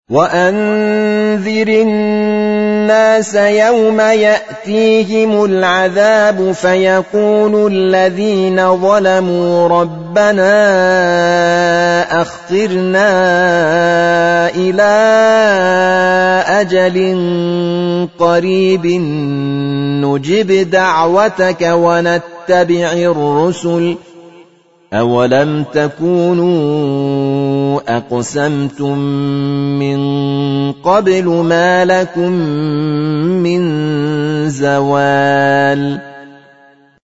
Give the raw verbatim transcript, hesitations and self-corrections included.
وأنذر الناس يوم يأتيهم العذاب فيقول الذين ظلموا ربنا أخرنا إلى أجل قريب نجب دعوتك ونتبع الرسل أولم تكونوا أقسمتم من قبل ما لكم من زوال